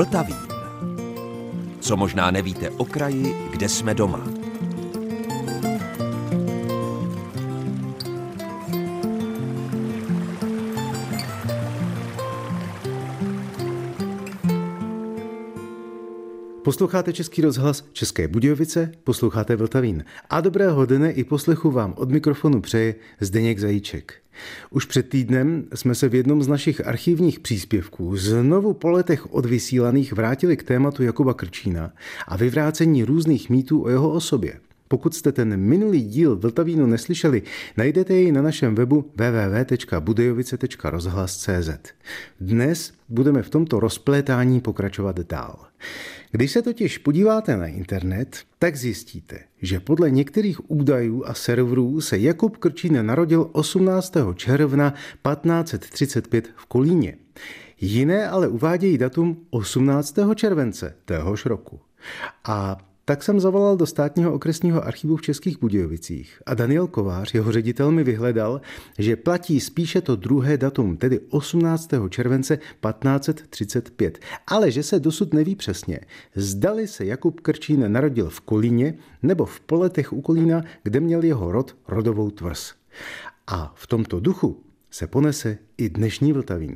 Vltavín. Co možná nevíte o kraji, kde jsme doma. Posloucháte Český rozhlas České Budějovice, posloucháte Vltavín. A dobrého dne i poslechu vám od mikrofonu přeje Zdeněk Zajíček. Už před týdnem jsme se v jednom z našich archivních příspěvků znovu po letech odvysílaných vrátili k tématu Jakuba Krčína a vyvrácení různých mýtů o jeho osobě. Pokud jste ten minulý díl Vltavínu neslyšeli, najdete jej na našem webu www.budějovice.rozhlas.cz. Dnes budeme v tomto rozplétání pokračovat dál. Když se totiž podíváte na internet, tak zjistíte, že podle některých údajů a serverů se Jakub Krčín narodil 18. června 1535 v Kolíně. Jiné ale uvádějí datum 18. července téhož roku. A tak jsem zavolal do státního okresního archivu v Českých Budějovicích a Daniel Kovář, jeho ředitel, mi vyhledal, že platí spíše to druhé datum, tedy 18. července 1535, ale že se dosud neví přesně, zdali se Jakub Krčín narodil v Kolíně nebo v Poletech u Kolína, kde měl jeho rod rodovou tvrz. A v tomto duchu se ponese i dnešní Vltavín.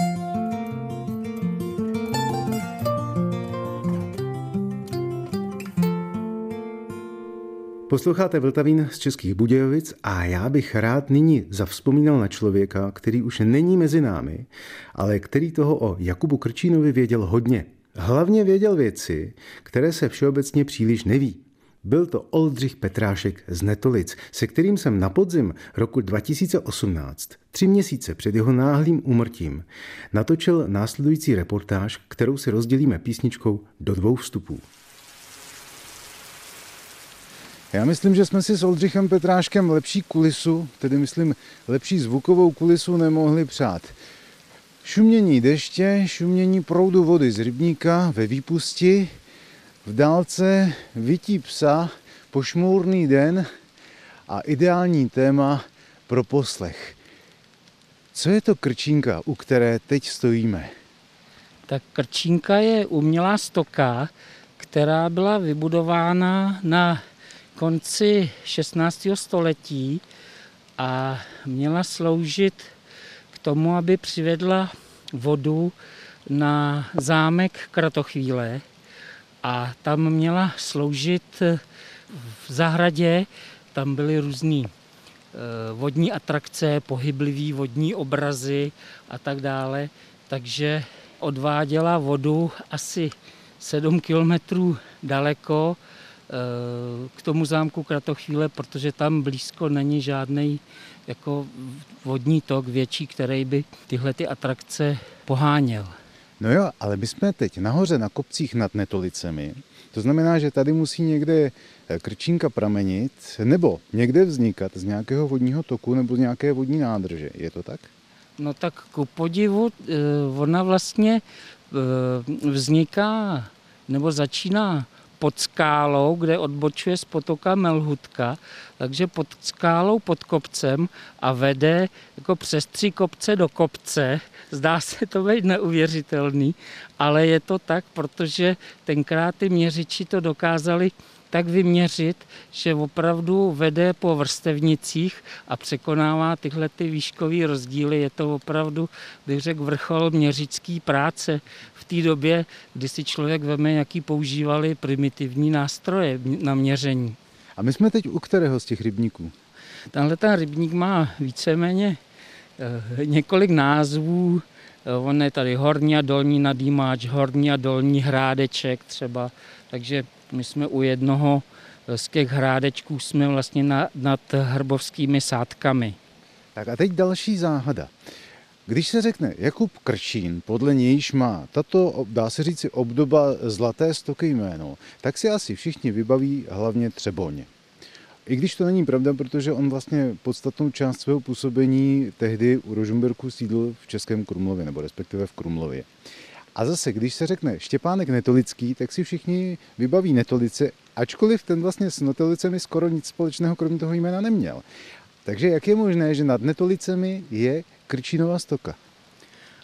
Posloucháte Vltavín z Českých Budějovic a já bych rád nyní zavzpomínal na člověka, který už není mezi námi, ale který toho o Jakubu Krčínovi věděl hodně. Hlavně věděl věci, které se všeobecně příliš neví. Byl to Oldřich Petrášek z Netolic, se kterým jsem na podzim roku 2018, 3 měsíce před jeho náhlým úmrtím, natočil následující reportáž, kterou si rozdělíme písničkou do 2 vstupů. Já myslím, že jsme si s Oldřichem Petráškem lepší kulisu, tedy myslím lepší zvukovou kulisu nemohli přát. Šumění deště, šumění proudu vody z rybníka ve výpusti, v dálce vytí psa, pošmourný den a ideální téma pro poslech. Co je to krčínka, u které teď stojíme? Tak krčínka je umělá stoka, která byla vybudována na konci 16. století a měla sloužit k tomu, aby přivedla vodu na zámek Kratochvíle a tam měla sloužit v zahradě, tam byly různý vodní atrakce, pohyblivý vodní obrazy a tak dále, takže odváděla vodu asi 7 kilometrů daleko k tomu zámku Kratochvíle, protože tam blízko není žádný jako vodní tok větší, který by tyhle ty atrakce poháněl. No jo, ale my jsme teď nahoře na kopcích nad Netolicemi. To znamená, že tady musí někde krčínka pramenit nebo někde vznikat z nějakého vodního toku nebo z nějaké vodní nádrže. Je to tak? No tak ku podivu, ona vlastně vzniká nebo začíná pod skálou, kde odbočuje z potoka Melhutka, takže pod skálou, pod kopcem a vede jako přes 3 kopce do kopce. Zdá se to být neuvěřitelný, ale je to tak, protože tenkrát ty měřiči to dokázali tak vyměřit, že opravdu vede po vrstevnicích a překonává tyhle ty výškové rozdíly. Je to opravdu, bych řekl, vrchol měřický práce v té době, kdy si člověk veme, jaký používali primitivní nástroje na měření. A my jsme teď u kterého z těch rybníků? Tenhle ten rybník má víceméně několik názvů. On je tady Horní a Dolní Nadýmáč, Horní a Dolní Hrádeček třeba, takže my jsme u jednoho z těch hrádečků, jsme vlastně nad hrbovskými sádkami. Tak a teď další záhada. Když se řekne Jakub Krčín, podle nějž má tato, dá se říci, obdoba zlaté stoky jméno, tak si asi všichni vybaví hlavně Třeboň. I když to není pravda, protože on vlastně podstatnou část svého působení tehdy u Rožmberku sídl v Českém Krumlově, nebo respektive v Krumlově. A zase, když se řekne Štěpánek Netolický, tak si všichni vybaví Netolice, ačkoliv ten vlastně s Netolicemi skoro nic společného kromě toho jména neměl. Takže jak je možné, že nad Netolicemi je Krčínova stoka?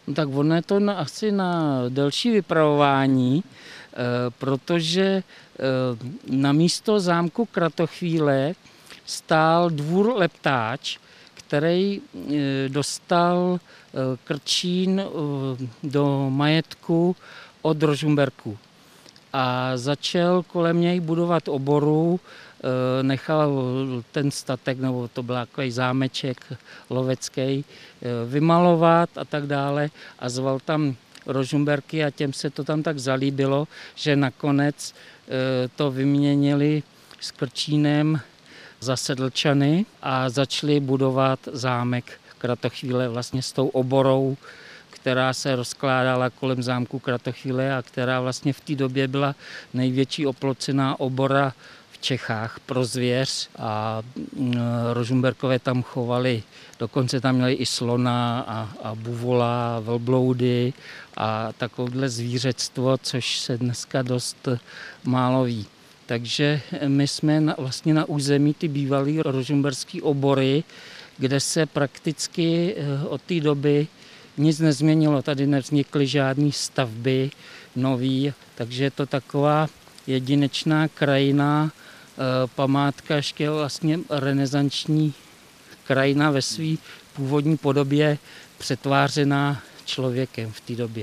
No tak ono je to asi na delší vypravování, protože na místo zámku Kratochvíle stál dvůr Leptáč, který dostal Krčín do majetku od Rožmberků. A začal kolem něj budovat oboru, nechal ten statek, nebo to byl takový zámeček lovecký, vymalovat a tak dále a zval tam Rožmberky a těm se to tam tak zalíbilo, že nakonec to vyměnili s Krčínem za Sedlčany a začali budovat zámek Kratochvíle vlastně s tou oborou, která se rozkládala kolem zámku Kratochvíle a která vlastně v té době byla největší oplocená obora v Čechách pro zvěř a Rožmberkové tam chovali, dokonce tam měli i slona a buvola, a velbloudy a takovéhle zvířectvo, což se dneska dost málo ví. Takže my jsme vlastně na území ty bývalé rožmberské obory, kde se prakticky od té doby nic nezměnilo. Tady nevznikly žádné stavby nový, takže je to taková jedinečná krajina, památka, ještě vlastně renesanční krajina ve své původní podobě přetvářená člověkem v té době.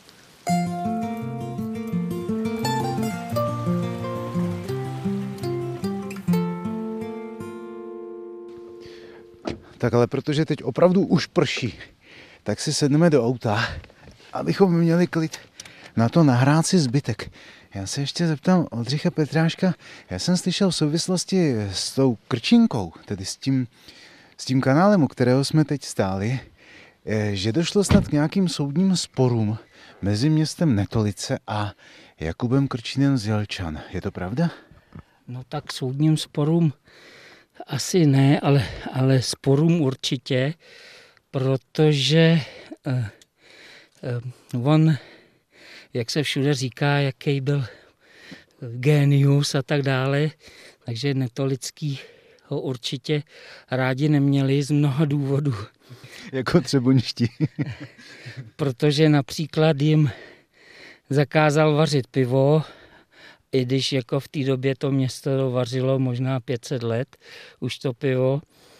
Tak ale protože teď opravdu už prší, tak si sedneme do auta, abychom měli klid na to nahrát si zbytek. Já se ještě zeptám Oldřicha Petráška, já jsem slyšel v souvislosti s tou Krčínkou, tedy s tím kanálem, u kterého jsme teď stáli, že došlo snad k nějakým soudním sporům mezi městem Netolice a Jakubem Krčínem z Jelčan. Je to pravda? No tak soudním sporům asi ne, ale sporům určitě, protože on, jak se všude říká, jaký byl génius a tak dále, takže Netolický ho určitě rádi neměli z mnoha důvodů. Jako Třeboňští. Protože například jim zakázal vařit pivo, i když jako v té době to město vařilo možná 500 let, už to pivo.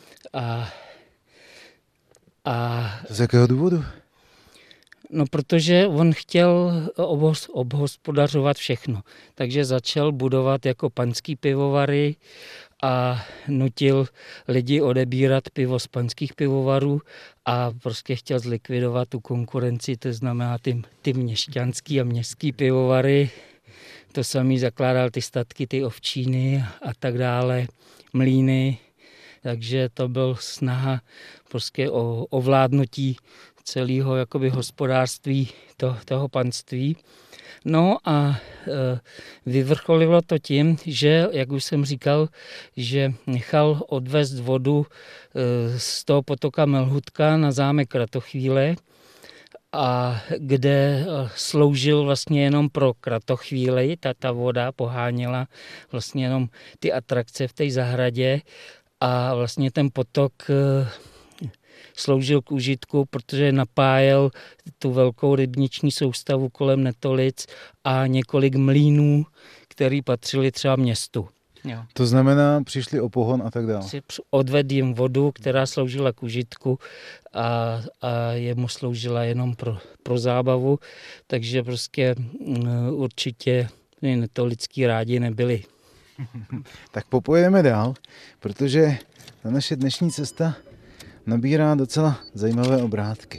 Z jakého důvodu? No, protože on chtěl obhospodařovat všechno. Takže začal budovat jako panský pivovary a nutil lidi odebírat pivo z panských pivovarů a prostě chtěl zlikvidovat tu konkurenci, to znamená ty měšťanský a městský pivovary. To samý zakládal ty statky, ty ovčíny a tak dále, mlýny. Takže to byl snaha prostě o ovládnutí celého jakoby hospodářství toho panství. No a vyvrcholilo to tím, že, jak už jsem říkal, že nechal odvést vodu z toho potoka Melhutka na zámek Kratochvíle, a kde sloužil vlastně jenom pro Kratochvíli, ta voda poháněla vlastně jenom ty atrakce v té zahradě a vlastně ten potok sloužil k užitku, protože napájel tu velkou rybniční soustavu kolem Netolic a několik mlýnů, které patřily třeba městu. Jo. To znamená, přišli o pohon a tak dále. Odvedl jim vodu, která sloužila k užitku a jemu sloužila jenom pro zábavu, takže prostě určitě netolický rádi nebyli. Tak popojedeme dál, protože ta naše dnešní cesta nabírá docela zajímavé obrátky.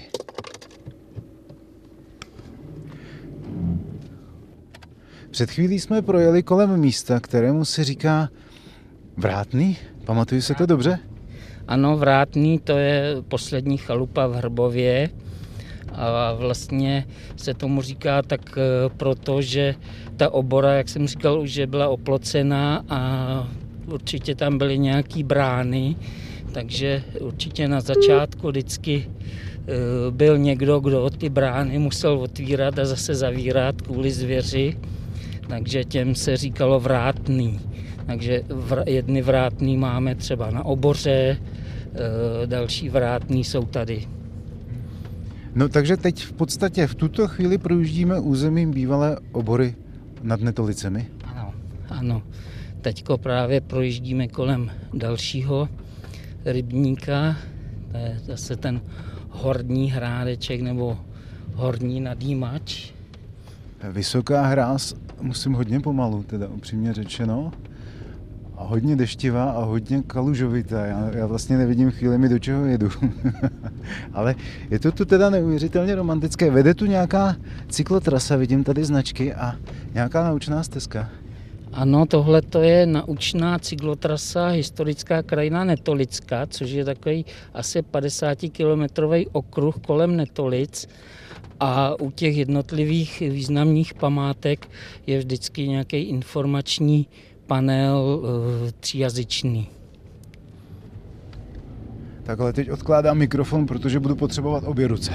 Před chvílí jsme projeli kolem místa, kterému se říká Vrátný. Pamatuju se to dobře? Ano, Vrátný, to je poslední chalupa v Hrbově a vlastně se tomu říká tak proto, že ta obora, jak jsem říkal, už že byla oplocená a určitě tam byly nějaký brány, takže určitě na začátku vždycky byl někdo, kdo ty brány musel otvírat a zase zavírat kvůli zvěři, takže těm se říkalo Vrátný. Takže jedny vrátný máme třeba na oboře, další vrátný jsou tady. No takže teď v podstatě v tuto chvíli projíždíme územím bývalé Obory nad Netolicemi. Ano. Teďko právě projíždíme kolem dalšího rybníka, to je zase ten Horní Hrádeček nebo Horní Nadýmač. Vysoká hráz, musím hodně pomalu, teda upřímně řečeno. A hodně deštivá a hodně kalužovitá. Já vlastně nevidím chvílemi, do čeho jedu. Ale je to tu teda neuvěřitelně romantické. Vede tu nějaká cyklotrasa, vidím tady značky a nějaká naučná stezka. Ano, tohle to je naučná cyklotrasa historická krajina Netolická, což je takový asi 50-kilometrový okruh kolem Netolic. A u těch jednotlivých významných památek je vždycky nějaký informační panel tříjazyčný. Tak ale teď odkládám mikrofon, protože budu potřebovat obě ruce.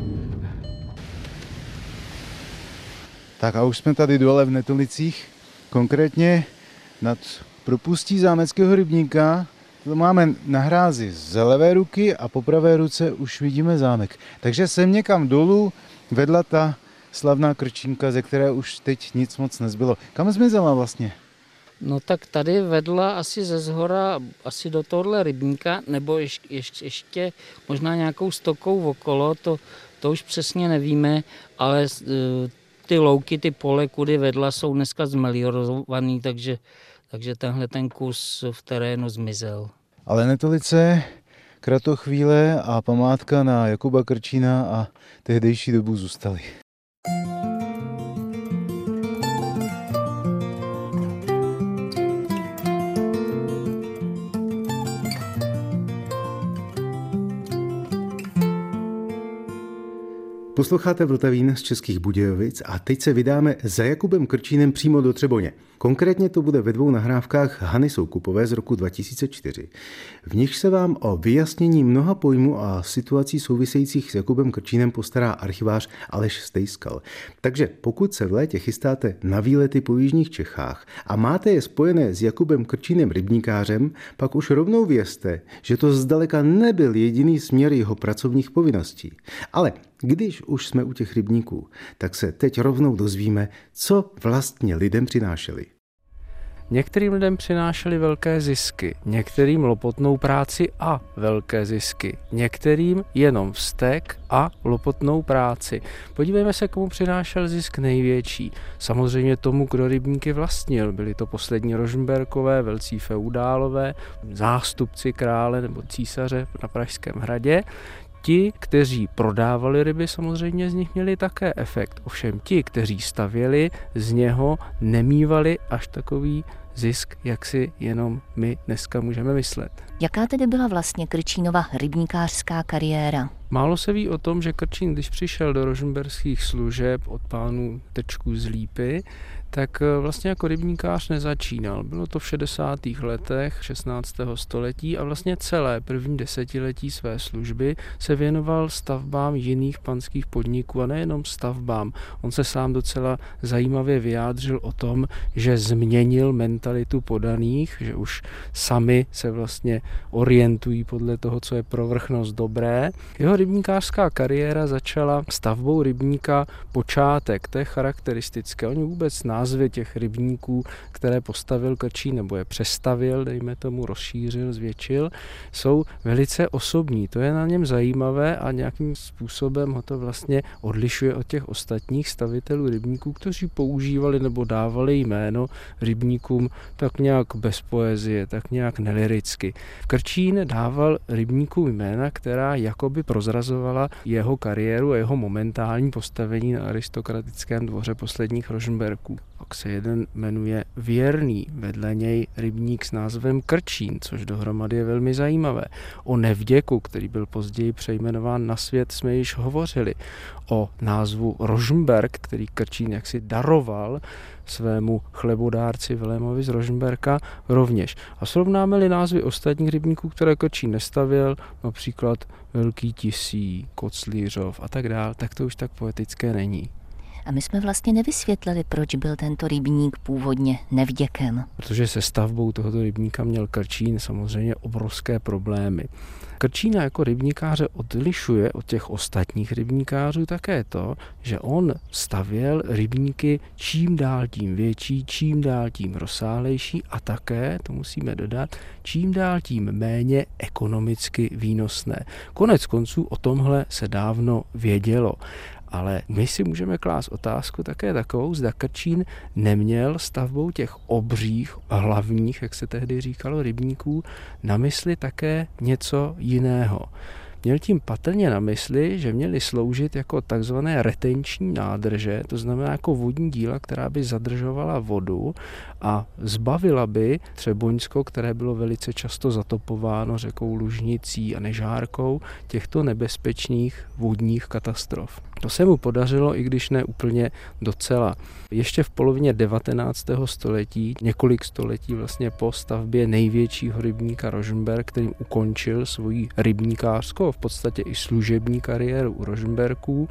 Tak a už jsme tady dole v Netolicích, konkrétně nad propustí Zámeckého rybníka. To máme na hrázi z levé ruky a po pravé ruce už vidíme zámek. Takže sem někam dolů vedla ta slavná krčínka, ze které už teď nic moc nezbylo. Kam zmizela vlastně? No tak tady vedla asi ze zhora, asi do tohohle rybníka, nebo ještě možná nějakou stokou okolo, to už přesně nevíme, ale ty louky, ty pole, kudy vedla, jsou dneska zmeliorovaný, takže tenhle ten kus v terénu zmizel. Ale Netolice, kratochvíle a památka na Jakuba Krčína a tehdejší dobu zůstaly. Posloucháte Vltavín z Českých Budějovic a teď se vydáme za Jakubem Krčínem přímo do Třeboně. Konkrétně to bude ve 2 nahrávkách Hany Soukupové z roku 2004. V nich se vám o vyjasnění mnoha pojmů a situací souvisejících s Jakubem Krčínem postará archivář Aleš Stejskal. Takže pokud se v létě chystáte na výlety po jižních Čechách a máte je spojené s Jakubem Krčínem rybníkářem, pak už rovnou vězte, že to zdaleka nebyl jediný směr jeho pracovních povinností. Ale když už jsme u těch rybníků, tak se teď rovnou dozvíme, co vlastně lidem přinášeli. Některým lidem přinášely velké zisky, některým lopotnou práci a velké zisky, některým jenom vztek a lopotnou práci. Podívejme se, komu přinášel zisk největší. Samozřejmě tomu, kdo rybníky vlastnil. Byli to poslední Rožmberkové, velcí feudálové, zástupci krále nebo císaře na Pražském hradě. Ti, kteří prodávali ryby, samozřejmě z nich měli také efekt. Ovšem ti, kteří stavěli, z něho nemívali až takový zisk, jak si jenom my dneska můžeme myslet. Jaká tedy byla vlastně Krčínova rybníkářská kariéra? Málo se ví o tom, že Krčín, když přišel do rožmberských služeb od pánů Trčků z Lípy, tak vlastně jako rybníkář nezačínal. Bylo to v 60. letech 16. století a vlastně celé první desetiletí své služby se věnoval stavbám jiných panských podniků a nejenom stavbám. On se sám docela zajímavě vyjádřil o tom, že změnil mentalitu podaných, že už sami se vlastně orientují podle toho, co je pro vrchnost dobré. Jeho rybníkářská kariéra začala stavbou rybníka Počátek, to je charakteristické. Oni vůbec názvy těch rybníků, které postavil Krčín nebo je přestavil, dejme tomu, rozšířil, zvětšil, jsou velice osobní. To je na něm zajímavé a nějakým způsobem ho to vlastně odlišuje od těch ostatních stavitelů rybníků, kteří používali nebo dávali jméno rybníkům tak nějak bez poezie, tak nějak neliricky. Krčín dával rybníkům jména, která jakoby prozrazovala jeho kariéru a jeho momentální postavení na aristokratickém dvoře posledních Rožmberků. Pak se jeden jmenuje Věrný, vedle něj rybník s názvem Krčín, což dohromady je velmi zajímavé. O Nevděku, který byl později přejmenován na Svět, jsme již hovořili. O názvu Rožmberk, který Krčín jaksi daroval svému chlebodárci Vilémovi z Rožmberka rovněž. A srovnáme-li názvy ostatních rybníků, které Krčín nestavěl, například Velký Tisí, Koclířov a tak dále, tak to už tak poetické není. A my jsme vlastně nevysvětlili, proč byl tento rybník původně nevděkem. Protože se stavbou tohoto rybníka měl Krčín samozřejmě obrovské problémy. Krčína jako rybníkáře odlišuje od těch ostatních rybníkářů také to, že on stavěl rybníky čím dál tím větší, čím dál tím rozsáhlejší a také, to musíme dodat, čím dál tím méně ekonomicky výnosné. Konec konců o tomhle se dávno vědělo. Ale my si můžeme klást otázku také takovou, zda Krčín neměl stavbou těch obřích hlavních, jak se tehdy říkalo, rybníků, na mysli také něco jiného. Měl tím patrně na mysli, že měly sloužit jako takzvané retenční nádrže, to znamená jako vodní díla, která by zadržovala vodu a zbavila by Třeboňsko, které bylo velice často zatopováno řekou Lužnicí a Nežárkou, těchto nebezpečných vodních katastrof. To se mu podařilo, i když ne úplně docela. Ještě v polovině 19. století, několik století vlastně po stavbě největšího rybníka Rožmberk, kterým ukončil svoji rybníkářskou, v podstatě i služební kariéru u Rožmberků,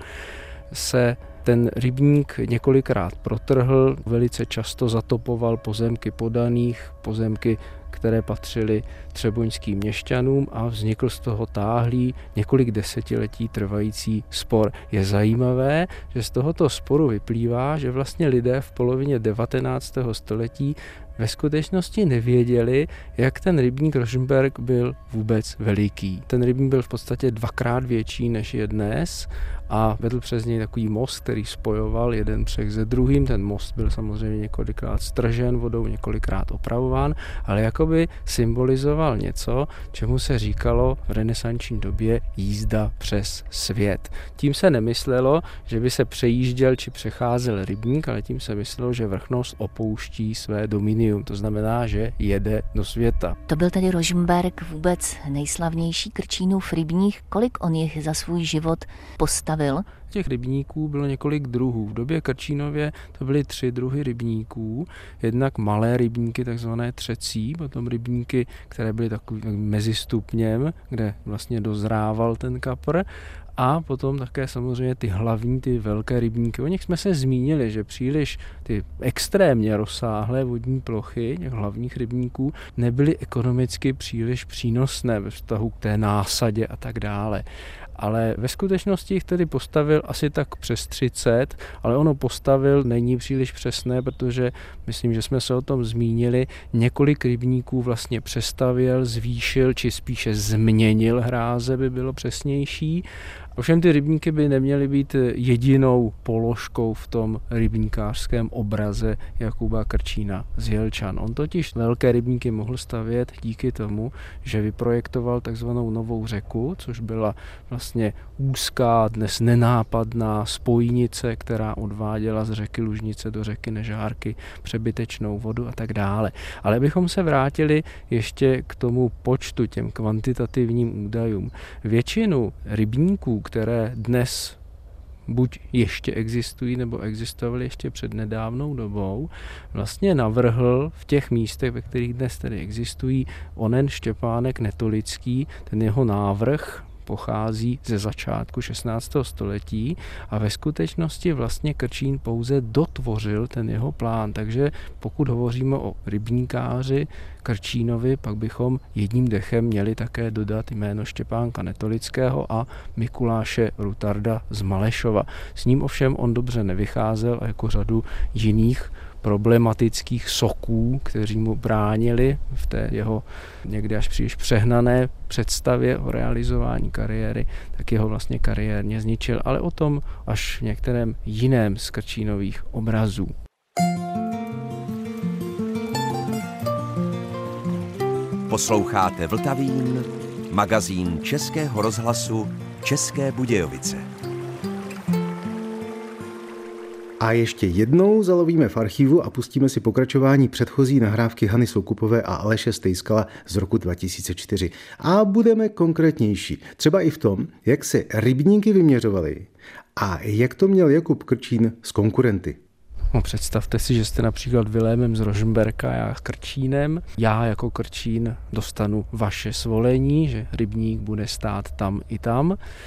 se ten rybník několikrát protrhl, velice často zatopoval pozemky podaných, pozemky, které patřily třeboňským měšťanům a vznikl z toho táhlý několik desetiletí trvající spor. Je zajímavé, že z tohoto sporu vyplývá, že vlastně lidé v polovině 19. století ve skutečnosti nevěděli, jak ten rybník Rožmberk byl vůbec veliký. Ten rybník byl v podstatě 2krát větší, než je dnes a vedl přes něj takový most, který spojoval jeden břeh se druhým. Ten most byl samozřejmě několikrát stržen vodou, několikrát opravován, ale jakoby symbolizoval něco, čemu se říkalo v renesanční době jízda přes svět. Tím se nemyslelo, že by se přejížděl či přecházel rybník, ale tím se myslelo, že vrchnost opouští své dominium, to znamená, že jede do světa. To byl tedy Rožmberk vůbec nejslavnější Krčínův rybník. Kolik on jich za svůj život postavil? Těch rybníků bylo několik druhů. V době Krčínově to byly 3 druhy rybníků. Jednak malé rybníky, takzvané třecí, potom rybníky, které byly takový mezistupněm, kde vlastně dozrával ten kapr. A potom také samozřejmě ty hlavní, ty velké rybníky. O nich jsme se zmínili, že příliš ty extrémně rozsáhlé vodní plochy těch hlavních rybníků nebyly ekonomicky příliš přínosné ve vztahu k té násadě a tak dále. Ale ve skutečnosti jich tedy postavil asi tak přes 30, ale ono postavil není příliš přesné, protože myslím, že jsme se o tom zmínili, několik rybníků vlastně přestavěl, zvýšil, či spíše změnil hráze, by bylo přesnější. Ovšem ty rybníky by neměly být jedinou položkou v tom rybníkářském obraze Jakuba Krčína z Jelčan. On totiž velké rybníky mohl stavět díky tomu, že vyprojektoval takzvanou Novou řeku, což byla vlastně úzká, dnes nenápadná spojnice, která odváděla z řeky Lužnice do řeky Nežárky přebytečnou vodu a tak dále. Ale abychom se vrátili ještě k tomu počtu, těm kvantitativním údajům. Většinu rybníků, které dnes buď ještě existují, nebo existovaly ještě před nedávnou dobou, vlastně navrhl v těch místech, ve kterých dnes tedy existují, onen Štěpánek Netolický. Ten jeho návrh pochází ze začátku 16. století a ve skutečnosti vlastně Krčín pouze dotvořil ten jeho plán. Takže pokud hovoříme o rybníkáři Krčínovi, pak bychom jedním dechem měli také dodat jméno Štěpánka Netolického a Mikuláše Rutarda z Malešova. S ním ovšem on dobře nevycházel a jako řadu jiných problematických soků, kteří mu bránili v té jeho někdy až příliš přehnané představě o realizování kariéry, tak jeho vlastně kariérně zničil, ale o tom až v některém jiném z Krčínových obrazů. Posloucháte Vltavín, magazín Českého rozhlasu České Budějovice. A ještě jednou zalovíme v archivu a pustíme si pokračování předchozí nahrávky Hany Soukupové a Aleše Stejskala z roku 2004. A budeme konkrétnější, třeba i v tom, jak se rybníky vyměřovaly a jak to měl Jakub Krčín s konkurenty. No, představte si, že jste například Vilémem z Rožmberka, já Krčínem. Já jako Krčín dostanu vaše svolení, že rybník bude stát tam i tam.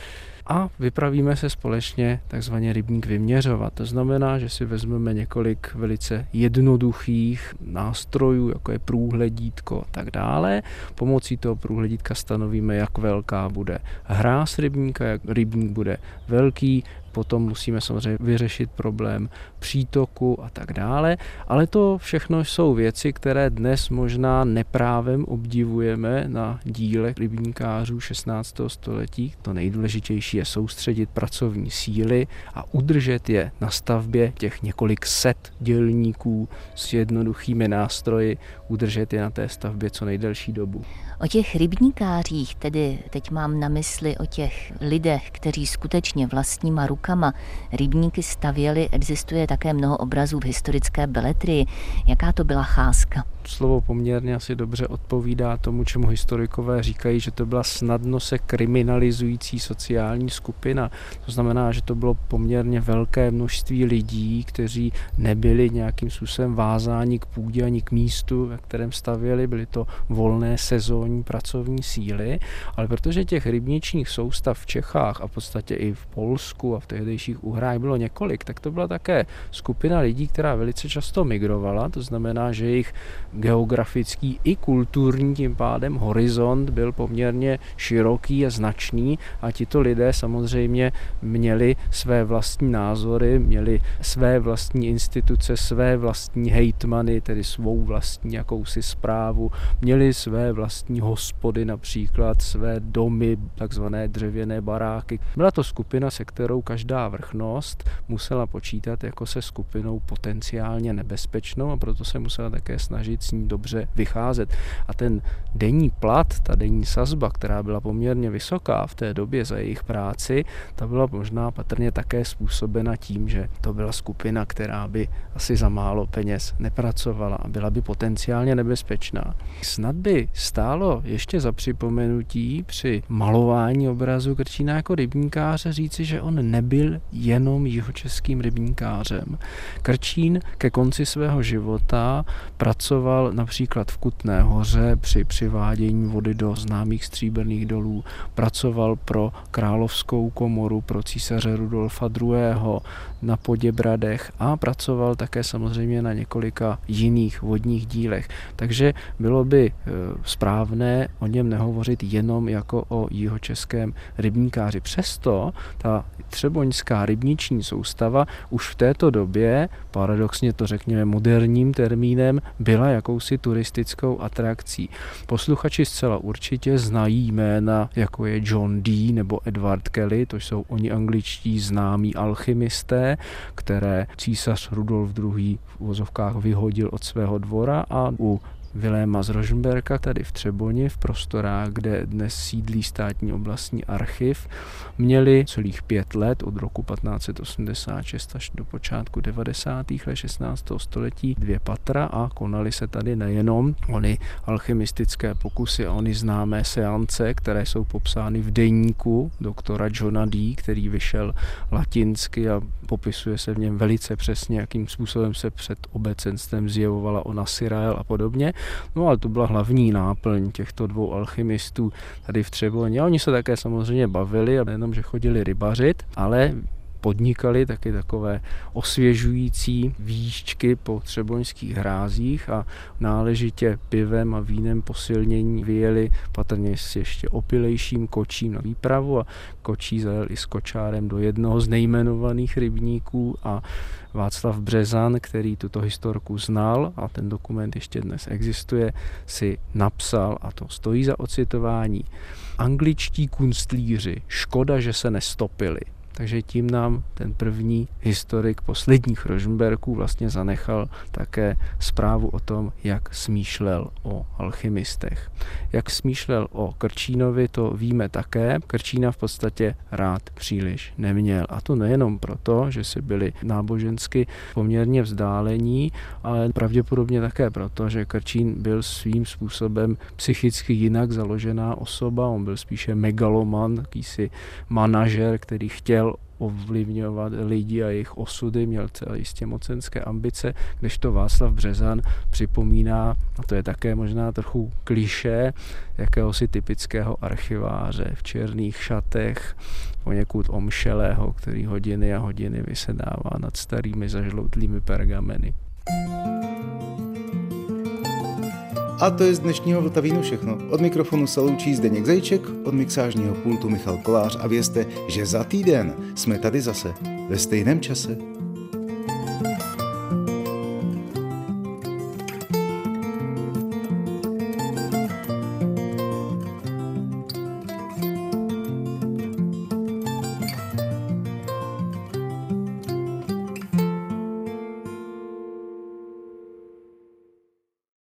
a vypravíme se společně takzvaně rybník vyměřovat. To znamená, že si vezmeme několik velice jednoduchých nástrojů, jako je průhledítko a tak dále. Pomocí toho průhledítka stanovíme, jak velká bude hráz rybníka, jak rybník bude velký. Potom musíme samozřejmě vyřešit problém přítoku a tak dále, ale to všechno jsou věci, které dnes možná neprávem obdivujeme na dílech rybníkářů 16. století. To nejdůležitější je soustředit pracovní síly a udržet je na stavbě těch několik set dělníků s jednoduchými nástroji, udržet je na té stavbě co nejdelší dobu. O těch rybníkářích, tedy teď mám na mysli o těch lidech, kteří skutečně vlastníma rukama rybníky stavěli, existuje také mnoho obrazů v historické beletrii. Jaká to byla cházka? Slovo poměrně asi dobře odpovídá tomu, čemu historikové říkají, že to byla snadno se kriminalizující sociální skupina. To znamená, že to bylo poměrně velké množství lidí, kteří nebyli nějakým způsobem vázáni k půdě ani k místu, ve kterém stavěli. Byly to volné sezónní pracovní síly, ale protože těch rybničních soustav v Čechách a v podstatě i v Polsku a v tehdejších Uhrách bylo několik, tak to byla také skupina lidí, která velice často migrovala. To znamená, že jejich geografický i kulturní tím pádem horizont byl poměrně široký a značný a tito lidé samozřejmě měli své vlastní názory, měli své vlastní instituce, své vlastní hejtmany, tedy svou vlastní jakousi správu, měli své vlastní hospody, například své domy, takzvané dřevěné baráky. Byla to skupina, se kterou každá vrchnost musela počítat jako se skupinou potenciálně nebezpečnou a proto se musela také snažit s ní dobře vycházet. A ten denní plat, ta denní sazba, která byla poměrně vysoká v té době za jejich práci, ta byla možná patrně také způsobena tím, že to byla skupina, která by asi za málo peněz nepracovala a byla by potenciálně nebezpečná. Snad by stálo ještě za připomenutí při malování obrazu Krčína jako rybníkáře říci, že on nebyl jenom jihočeským rybníkářem. Krčín ke konci svého života pracoval například v Kutné Hoře při přivádění vody do známých stříbrných dolů, pracoval pro královskou komoru, pro císaře Rudolfa II. Na Poděbradech a pracoval také samozřejmě na několika jiných vodních dílech. Takže bylo by správné o něm nehovořit jenom jako o jihočeském rybníkáři. Přesto ta třeboňská rybniční soustava už v této době, paradoxně to řekněme moderním termínem, byla jakousi turistickou atrakcí. Posluchači zcela určitě znají jména, jako je John Dee nebo Edward Kelly, to jsou oni angličtí známí alchymisté, které císař Rudolf II. V uvozovkách vyhodil od svého dvora a u Viléma z Rožmberka, tady v Třeboni, v prostorách, kde dnes sídlí státní oblastní archiv, měli celých 5 let, od roku 1586 až do počátku 90. let 16. století, 2 patra a konaly se tady nejenom ony alchymistické pokusy a ony známé seance, které jsou popsány v deníku doktora Johna Dee, který vyšel latinsky a popisuje se v něm velice přesně, jakým způsobem se před obecenstvem zjevovala ona Syrael a podobně. No ale to byla hlavní náplň těchto 2 alchymistů tady v Třeboni. A oni se také samozřejmě bavili a nejenom, že chodili rybařit, ale podnikali taky takové osvěžující výšťky po třeboňských hrázích a náležitě pivem a vínem posilnění vyjeli patrně s ještě opilejším kočím na výpravu a kočí zajel i s kočárem do jednoho z nejmenovaných rybníků a Václav Březan, který tuto historku znal a ten dokument ještě dnes existuje, si napsal, a to stojí za ocitování: angličtí kunstlíři, škoda, že se nestopili. Takže tím nám ten první historik posledních Rožmberků vlastně zanechal také zprávu o tom, jak smýšlel o alchymistech. Jak smýšlel o Krčínovi, to víme také. Krčína v podstatě rád příliš neměl. A to nejenom proto, že si byli nábožensky poměrně vzdálení, ale pravděpodobně také proto, že Krčín byl svým způsobem psychicky jinak založená osoba. On byl spíše megaloman, jakýsi manažer, který chtěl ovlivňovat lidi a jejich osudy, měl celé jistě mocenské ambice, kdežto Václav Březan připomíná, a to je také možná trochu klišé, jakéhosi typického archiváře v černých šatech, poněkud omšelého, který hodiny a hodiny vysedává nad starými zažloutlými pergameny. A to je z dnešního Vltavínu všechno. Od mikrofonu se loučí Zdeněk Zajíček, od mixážního pultu Michal Kolář a vězte, že za týden jsme tady zase ve stejném čase.